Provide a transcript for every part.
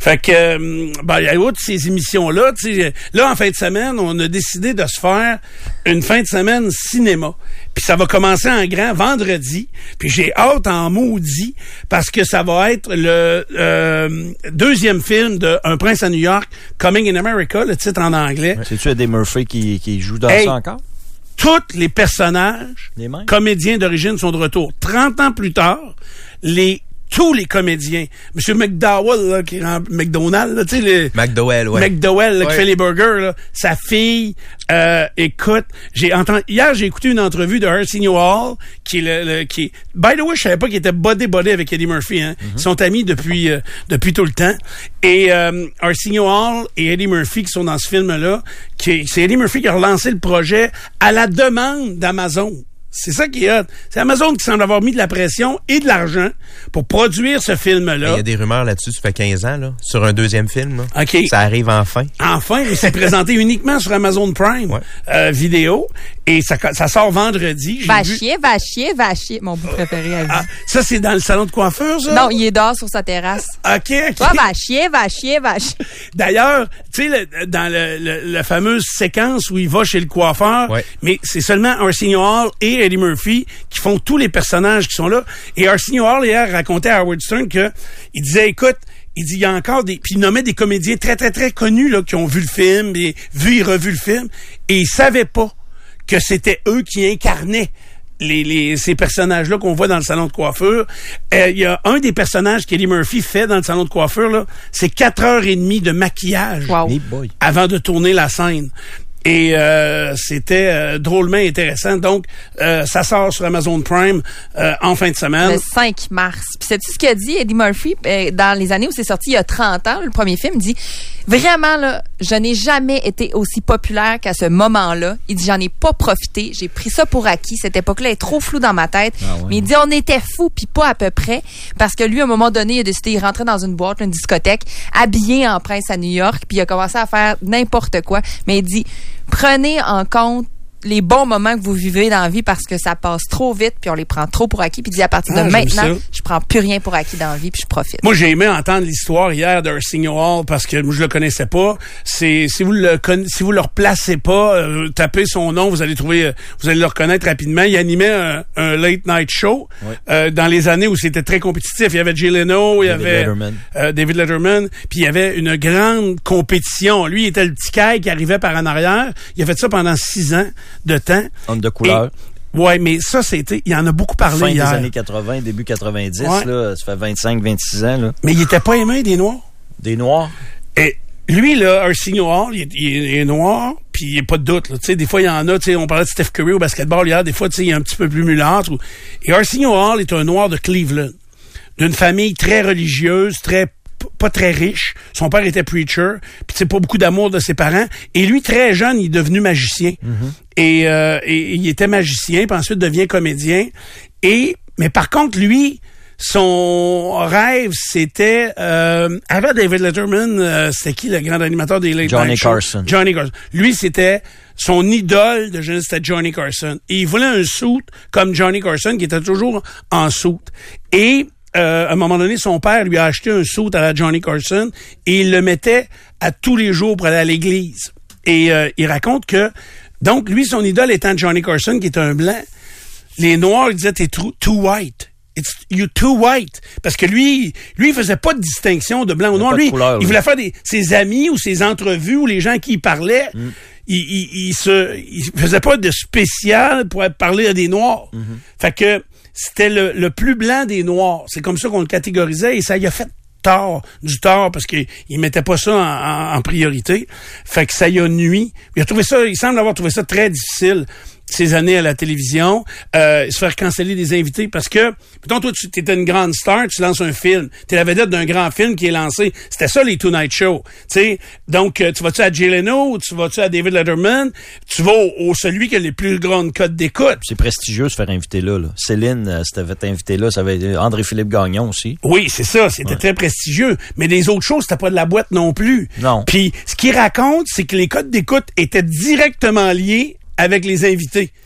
Fait que, il y a autre ces émissions-là. Là, en fin de semaine, on a décidé de se faire une fin de semaine cinéma. Puis ça va commencer en grand vendredi. Puis j'ai hâte en maudit parce que ça va être le deuxième film de Un prince à New York, Coming in America, le titre en anglais. C'est-tu Eddie Murphy qui joue dans ça encore? Tous les personnages comédiens d'origine sont de retour. 30 ans plus tard, tous les comédiens. Monsieur McDowell, là, qui rend McDonald, là, tu sais, McDowell, ouais. McDowell, là, qui fait les burgers, là. Sa fille, écoute, hier, j'ai écouté une entrevue de Arsenio Hall, qui est, by the way, je savais pas qu'il était body avec Eddie Murphy, hein. Ils sont amis depuis tout le temps. Et, Arsenio Hall et Eddie Murphy qui sont dans ce film-là, c'est Eddie Murphy qui a relancé le projet à la demande d'Amazon. C'est ça qui est hot. C'est Amazon qui semble avoir mis de la pression et de l'argent pour produire ce film-là. Il y a des rumeurs là-dessus, ça fait 15 ans, là, sur un deuxième film. Là. OK. Ça arrive enfin. Enfin, il s'est présenté uniquement sur Amazon Prime vidéo. Et ça sort vendredi. Va chier. Mon bout préféré à vie. Ça, c'est dans le salon de coiffure, ça? Non, il est dehors sur sa terrasse. OK. Toi, va chier. D'ailleurs, tu sais, dans la fameuse séquence où il va chez le coiffeur, mais c'est seulement Arsenio Hall et Eddie Murphy qui font tous les personnages qui sont là. Et Arsenio Hall, hier, racontait à Howard Stern il disait, écoute, il dit, il y a encore puis il nommait des comédiens très, très, très connus, là, qui ont vu le film, et vu et revu le film, et ils savaient pas que c'était eux qui incarnaient ces personnages-là qu'on voit dans le salon de coiffure. Il y a un des personnages qu'Eddie Murphy fait dans le salon de coiffure, là, c'est 4h30 de maquillage avant de tourner la scène. Et c'était drôlement intéressant. Donc, ça sort sur Amazon Prime en fin de semaine. Le 5 mars. Puis sais-tu ce qu'a dit Eddie Murphy dans les années où c'est sorti il y a 30 ans, le premier film? Il dit, vraiment, là, je n'ai jamais été aussi populaire qu'à ce moment-là. Il dit, j'en ai pas profité. J'ai pris ça pour acquis. Cette époque-là est trop floue dans ma tête. Mais il dit, on était fous, puis pas à peu près. Parce que lui, à un moment donné, il a décidé, il rentrait dans une boîte, une discothèque, habillé en prince à New York, puis il a commencé à faire n'importe quoi. Mais il dit, prenez en compte les bons moments que vous vivez dans la vie parce que ça passe trop vite puis on les prend trop pour acquis. Puis dit à partir de maintenant, je prends plus rien pour acquis dans la vie puis je profite. Moi, j'ai aimé entendre l'histoire hier d'Arsenio Hall parce que moi, je le connaissais pas. Si vous le replacez pas, tapez son nom, vous allez le reconnaître rapidement. Il animait un late night show dans les années où c'était très compétitif. Il y avait Jay Leno, il y avait David Letterman, puis il y avait une grande compétition. Lui, il était le petit caille qui arrivait par en arrière. Il a fait ça pendant 6 ans de temps. Homme de couleur. Ouais, mais ça, il en a beaucoup parlé fin hier. Fin des années 80, début 90, là, ça fait 25, 26 ans, là. Mais il était pas aimé des Noirs. Des Noirs? Et lui, là, Arsenio Hall, il est noir, puis il n'y a pas de doute, là. Tu sais, des fois, il y en a, tu sais, on parlait de Steph Curry au basketball hier, des fois, tu sais, il est un petit peu plus mulâtre. Et Arsenio Hall est un Noir de Cleveland. D'une famille très religieuse, pas très riche. Son père était preacher, puis c'est pas beaucoup d'amour de ses parents. Et lui, très jeune, il est devenu magicien. Et il était magicien, puis ensuite devient comédien. Mais par contre, lui, son rêve, c'était avant David Letterman, c'était qui le grand animateur des Late Night Show? Johnny Carson. Lui, c'était son idole de jeunesse, c'était Johnny Carson. Et il voulait un suit comme Johnny Carson, qui était toujours en suit. Et à un moment donné, son père lui a acheté un suit à la Johnny Carson et il le mettait à tous les jours pour aller à l'église. Et il raconte que, donc, lui, son idole étant Johnny Carson, qui est un blanc, les Noirs, ils disaient, t'es too white. You're too white. Parce que lui, il faisait pas de distinction de blanc ou noir. Lui, il voulait faire ses amis ou ses entrevues ou les gens qui y parlaient. Il faisait pas de spécial pour parler à des Noirs. Fait que, c'était le plus blanc des Noirs. C'est comme ça qu'on le catégorisait et ça y a fait du tort parce qu'il mettait pas ça en priorité. Fait que ça y a nui. Il semble avoir trouvé ça très difficile ces années à la télévision, se faire canceller des invités parce que, mettons, toi, tu étais une grande star, tu lances un film. T'es la vedette d'un grand film qui est lancé. C'était ça, les Tonight Show. Tu sais, donc, tu vas-tu à Jay Leno ou tu vas-tu à David Letterman? Tu vas au celui qui a les plus grandes cotes d'écoute. C'est prestigieux de se faire inviter là. Céline s'était fait inviter là. Ça avait été André-Philippe Gagnon aussi. Oui, c'est ça. C'était très prestigieux. Mais les autres choses, c'était pas de la boîte non plus. Non. Puis, ce qu'il raconte, c'est que les cotes d'écoute étaient directement liés avec les invités.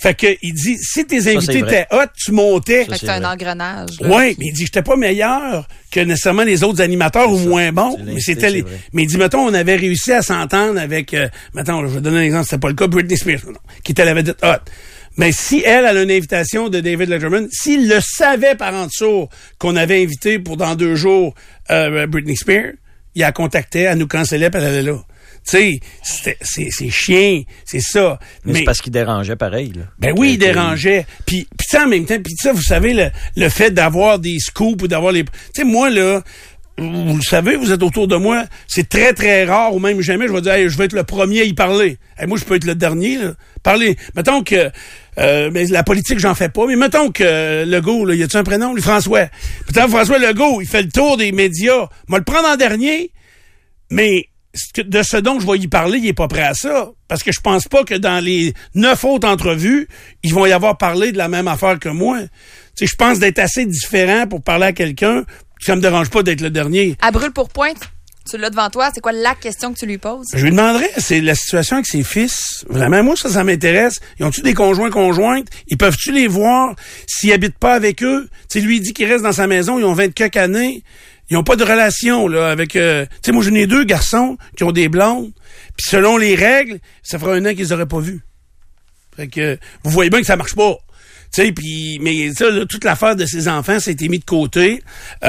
Fait que, il dit, si tes invités étaient hot, tu montais. Fait que c'est un engrenage. Oui, mais il dit, j'étais pas meilleur que nécessairement les autres animateurs ou moins bons. Mais c'était mais il dit, mettons, on avait réussi à s'entendre avec, mettons, je vais donner un exemple, c'était pas le cas, Britney Spears, qui était la vedette hot. Mais si elle a une invitation de David Letterman, s'il le savait par en dessous qu'on avait invité pour dans 2 jours Britney Spears, il la contactait, elle nous cancellait, puis elle allait là. Tu sais, c'est chiant, c'est ça. Mais c'est parce qu'il dérangeait pareil, là. Ben oui, il dérangeait. Puis ça, en même temps, puis ça, vous savez, le fait d'avoir des scoops ou d'avoir les... Tu sais, moi, là, vous le savez, vous êtes autour de moi, c'est très, très rare, ou même jamais, je vais dire, hey, je vais être le premier à y parler. Hey, moi, je peux être le dernier, là. Parler. Mettons que... mais la politique, j'en fais pas. Mais mettons que Legault, là, y a-tu un prénom? Lui, François. Peut-être François Legault, il fait le tour des médias. Moi, le prendre en dernier, mais de ce dont je vais y parler, il est pas prêt à ça. Parce que je pense pas que dans les 9 autres entrevues, ils vont y avoir parlé de la même affaire que moi. Tu sais, je pense d'être assez différent pour parler à quelqu'un. Ça me dérange pas d'être le dernier. À brûle pour point, tu l'as devant toi, c'est quoi la question que tu lui poses? Je lui demanderais, c'est la situation avec ses fils. Vraiment, moi, ça m'intéresse. Ils ont-tu des conjoints-conjointes? Ils peuvent-tu les voir s'ils habitent pas avec eux? Tu sais, lui, il dit qu'il reste dans sa maison, ils ont 20 quelques années. Ils ont pas de relation, là, avec... tu sais, moi, j'en ai 2 garçons qui ont des blondes. Puis selon les règles, ça fera 1 an qu'ils les auraient pas vus. Fait que, vous voyez bien que ça marche pas. Tu sais, puis mais ça, là, toute l'affaire de ses enfants, ça a été mis de côté.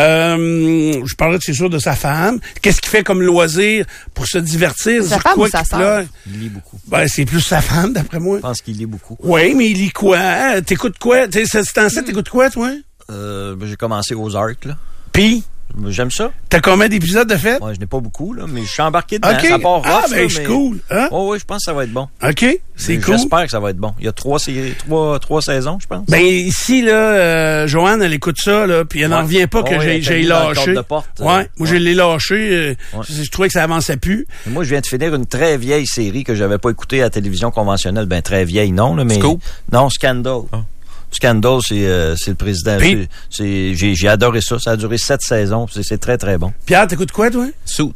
Je parlerai, c'est sûr, de sa femme. Qu'est-ce qu'il fait comme loisir pour se divertir? Sa femme ou sa sœur? Il lit beaucoup. Ben, c'est plus sa femme, d'après moi. Je pense qu'il lit beaucoup. Oui, mais il lit quoi? Hein? T'écoutes quoi? Tu sais, ce temps-ci, t'écoutes quoi, toi? J'ai commencé aux Arcs, là. Puis? J'aime ça. T'as combien d'épisodes de fait? Ouais, je n'ai pas beaucoup, là, mais je suis embarqué dedans. Okay. Ça part rough, ah, ben, c'est cool. Hein? Oh, oui, je pense que ça va être bon. OK, c'est cool. J'espère que ça va être bon. Il y a 3 saisons, je pense. Ben, ici, là, Joanne, elle écoute ça, là, puis elle n'en revient pas que j'ai lâché. Moi, je l'ai lâché. Je trouvais que ça avançait plus. Et moi, je viens de finir une très vieille série que j'avais pas écoutée à la télévision conventionnelle. Ben, très vieille, non, là, mais. Scoop? Non, Scandal. Oh. Scandal, c'est le président. J'ai adoré ça. Ça a duré 7 saisons. C'est très, très bon. Pierre, t'écoutes quoi, toi? Suits.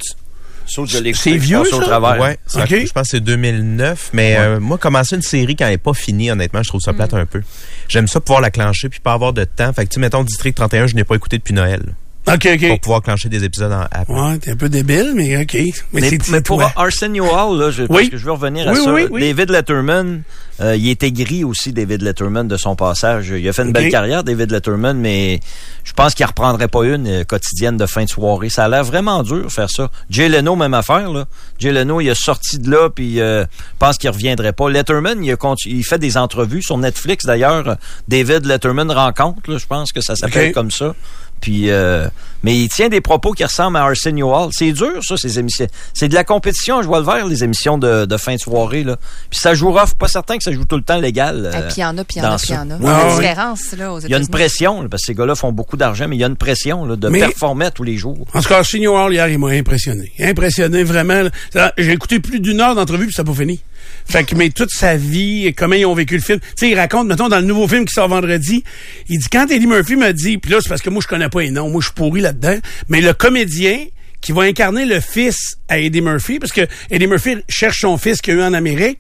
C'est vieux, ça? Au travers. Ouais, okay. Je pense que c'est 2009. Mais moi, commencer une série quand elle n'est pas finie, honnêtement, je trouve ça plate un peu. J'aime ça pouvoir la clencher puis pas avoir de temps. Fait que, tu sais, mettons, District 31, je n'ai pas écouté depuis Noël. OK. Pour pouvoir clencher des épisodes après. Ouais, t'es un peu débile, mais OK. Mais pour Arsenio Hall, là, parce que je veux revenir à ça. David Letterman, il était gris aussi, David Letterman, de son passage. Il a fait une belle carrière, David Letterman, mais je pense qu'il ne reprendrait pas une quotidienne de fin de soirée. Ça a l'air vraiment dur, faire ça. Jay Leno, même affaire, là. Jay Leno, il est sorti de là, puis pense qu'il reviendrait pas. Letterman, il fait des entrevues sur Netflix, d'ailleurs. David Letterman rencontre, là, je pense que ça s'appelle comme ça. Puis, mais il tient des propos qui ressemblent à Arsenio Hall. C'est dur, ça, ces émissions. C'est de la compétition, je vois le vert, les émissions de fin de soirée, là. Puis ça joue rough. Pas certain que ça joue tout le temps légal. Puis il y en a. Il y a une différence, là, aux États-Unis. Il y a une pression, là, parce que ces gars-là font beaucoup d'argent, mais il y a une pression, là, de performer tous les jours. En tout cas, Arsenio Hall, hier, il m'a impressionné. Impressionné, vraiment. J'ai écouté plus d'1 heure d'entrevue, puis ça n'a pas fini. Fait que, mais toute sa vie, comment ils ont vécu le film. Tu sais, il raconte, mettons, dans le nouveau film qui sort vendredi, il dit, quand Eddie Murphy me dit, puis là, c'est parce que moi, je connais pas les noms, moi, je suis pourri là-dedans, mais le comédien qui va incarner le fils à Eddie Murphy, parce que Eddie Murphy cherche son fils qu'il a eu en Amérique,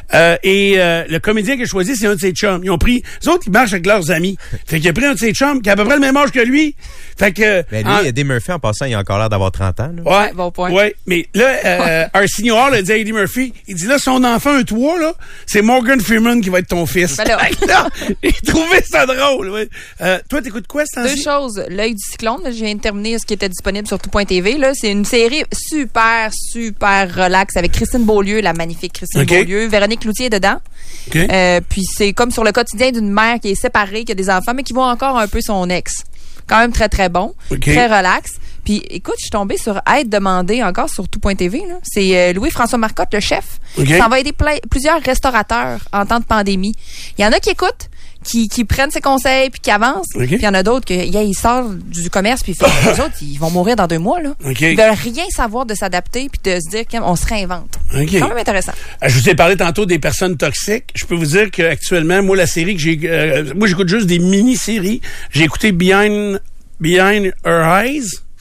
et le comédien qu'il a choisi, c'est un de ses chums. Ils ont pris, les autres, ils marchent avec leurs amis. Fait qu'il a pris un de ses chums qui a à peu près le même âge que lui. Fait que... Mais lui, Eddie Murphy, en passant, il a encore l'air d'avoir 30 ans, là. Ouais, bon point. Ouais, mais là, Arsenio Hall a dit à Eddie Murphy, il dit là, son enfant, un toit, là, c'est Morgan Freeman qui va être ton fils. Ben là, il trouvait ça drôle, ouais. Toi, t'écoutes quoi, ce temps-ci? 2 choses. L'œil du cyclone, là, je viens de terminer ce qui était disponible sur tout.tv, là. C'est une série super relax avec Christine Beaulieu, la magnifique Christine Beaulieu. Véronique Cloutier est dedans. Puis c'est comme sur le quotidien d'une mère qui est séparée, qui a des enfants, mais qui voit encore un peu son ex. Quand même très, très bon. Très relax. Puis, écoute, je suis tombée sur Aide demandée encore sur tout.tv. Là. C'est Louis-François Marcotte, le chef, qui s'en va aider plusieurs restaurateurs en temps de pandémie. Il y en a qui écoutent, qui prennent ses conseils puis qui avancent. Puis il y en a d'autres ils sortent du commerce puis les autres, ils vont mourir dans 2 mois. Là. Ils veulent rien savoir de s'adapter puis de se dire qu'on se réinvente. C'est quand même intéressant. Je vous ai parlé tantôt des personnes toxiques. Je peux vous dire qu'actuellement, moi, la série que j'ai... moi, j'écoute juste des mini-séries. J'ai écouté Behind Her Eyes.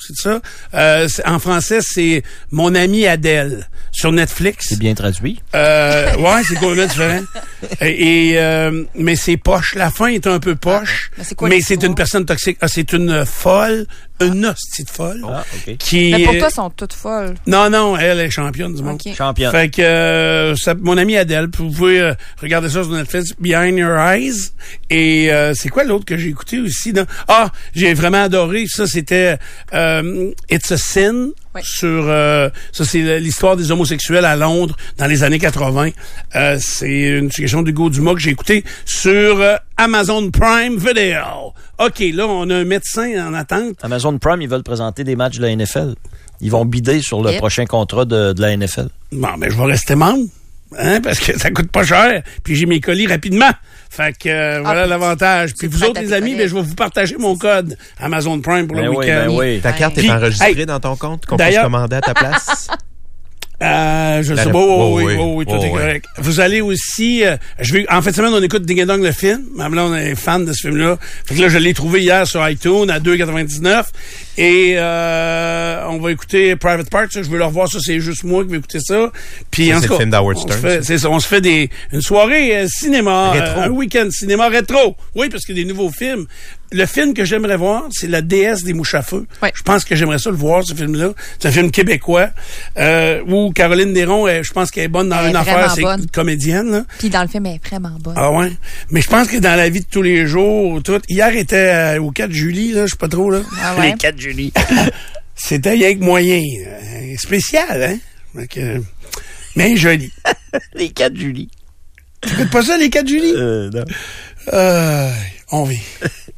c'est ça. En français, c'est Mon ami Adèle sur Netflix. C'est bien traduit. Ouais, c'est complètement différent. Mais c'est poche. La fin est un peu poche. Mais c'est une personne toxique. C'est une folle. Une hostie de folle. Qui, mais pour toi, elles sont toutes folles. Non, elle est championne du monde. Championne. Fait que mon ami Adèle, vous pouvez regarder ça sur Netflix, Behind Your Eyes. Et c'est quoi l'autre que j'ai écouté aussi? J'ai vraiment adoré. Ça, c'était It's a Sin. Oui. Sur ça, c'est l'histoire des homosexuels à Londres dans les années 80. C'est une suggestion d'Hugo Dumas que j'ai écouté sur Amazon Prime Video. OK, là, on a un médecin en attente. Amazon Prime, ils veulent présenter des matchs de la NFL. Ils vont bider sur le prochain contrat de la NFL. Bon, ben, je vais rester membre. Parce que ça coûte pas cher. Puis j'ai mes colis rapidement. Fait que voilà l'avantage. Puis vous autres, les amis, ben, je vais vous partager mon code Amazon Prime pour le week-end. Oui. Ta carte est enregistrée dans ton compte qu'on peut commander à ta place? Je sais pas. Oui, tout est correct. Vous allez aussi, en fin de semaine, on écoute Ding and Dong le film. Même là, on est fan de ce film-là. Fait que là, je l'ai trouvé hier sur iTunes à 2,99. Et, on va écouter Private Parts. Je veux le revoir. Ça, c'est juste moi qui vais écouter ça. Puis, ça, c'est le film d'Howard Stern. C'est ça. On se fait une soirée cinéma. Un week-end cinéma rétro. Oui, parce qu'il y a des nouveaux films. Le film que j'aimerais voir, c'est La déesse des mouches à feu. Oui. Je pense que j'aimerais ça le voir, ce film-là. C'est un film québécois où Caroline Néron, je pense qu'elle est bonne dans une affaire, c'est une comédienne. Là. Puis dans le film, elle est vraiment bonne. Ah ouais? Mais je pense que dans la vie de tous les jours, hier était au 4 juillet, là, je sais pas trop, là. Ah ouais? Les 4 juillet. C'était rien que moyen. Spécial, hein? Donc, mais joli. Les 4 juillet. Tu écoutes pas ça, les 4 juillet? Non. On vit.